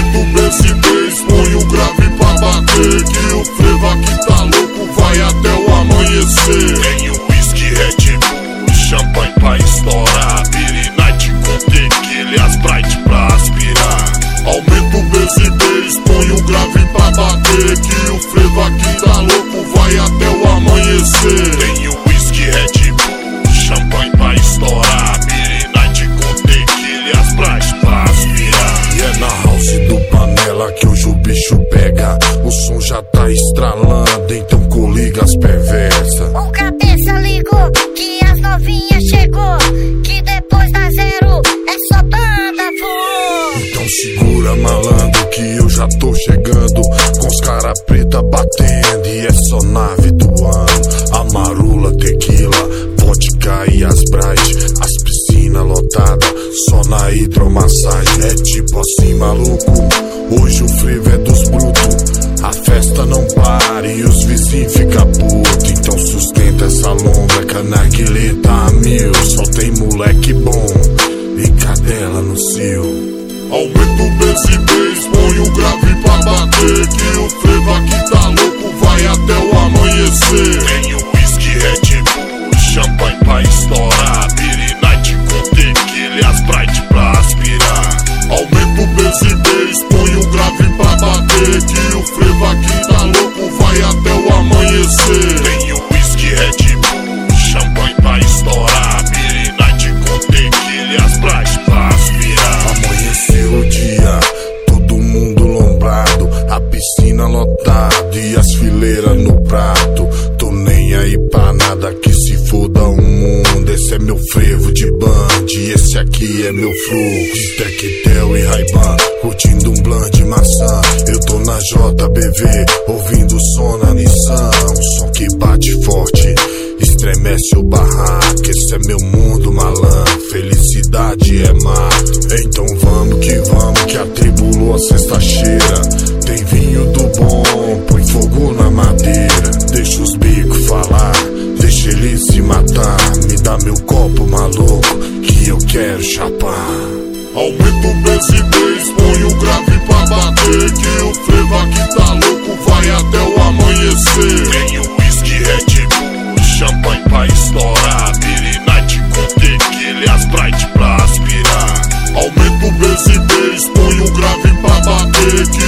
Aumenta o decibéis, põe o grave pra bater, que o frevo aqui tá louco, vai até o amanhecer. Tem o whisky, Red Bull, champanhe pra estourar, Beer Night com tequila e as Sprite pra aspirar. Aumenta o decibéis, põe o grave pra bater, que o frevo aqui tá louco, vai até o amanhecer. Tem o whisky, Red Bull, champanhe pra estourar, Beer Night com tequila e as Sprite pra aspirar. E é na house do Panela que hoje o bicho pega, o som já tá estralando, então coliga as perversas. O cabeça ligou que as novinhas chegou, que depois da zero é só banda voou. Então segura, malandro, que eu já tô chegando, com os cara preta batendo, e é só nave do ano. Amarula, tequila, vodka e as Sprite, as piscinas lotadas, só na hidromassagem. É tipo assim, maluco, hoje o frevo é dos brutos, a festa não para e os vizinhos ficam putos. Então sustenta essa lombra, que a narguilé tá a mil, só tem moleque bom e cadela no cio. Aumenta o decibéis, põe o grave pra bater, que o frevo aqui tá louco, vai até o amanhecer. Tem o whisky, Red Bull, champanhe pra estourar, Beer Night com tequila e as Sprite pra aspirar. Aumenta o decibéis, põe o grave pra bater, que o frevo aqui tá louco, vai até o amanhecer. Tem o whisky, Red Bull, champanhe pra estourar, Beer Night com tequila e as Sprite pra aspirar. Amanheceu o dia, todo mundo lombrado, a piscina lotada e as fileiras no prato. Tô nem aí pra nada, que se foda o mundo. Esse é meu frevo de band, esse aqui é meu flow de Tectel e Ray-Ban, curtindo um blunt de maçã. Eu tô na JBV, ouvindo o som na Nissan, um som que bate forte, estremece o barraco. Esse é meu mundo, malandro, felicidade é mato. Então vamos, que a tribulou a sexta-cheira. Tem vinho do bom, põe fogo na madeira, deixa os bicos falar, deixa ele se matar. Me dá meu copo, maluco, que eu quero chapar. Aumenta o decibéis, põe o grave pra bater, que o frevo aqui tá louco, vai até o amanhecer. Tem o whisky, Red Bull, champanhe pra estourar, Beer Night com tequila e as Sprite pra aspirar. Aumenta o decibéis, põe o grave pra bater, que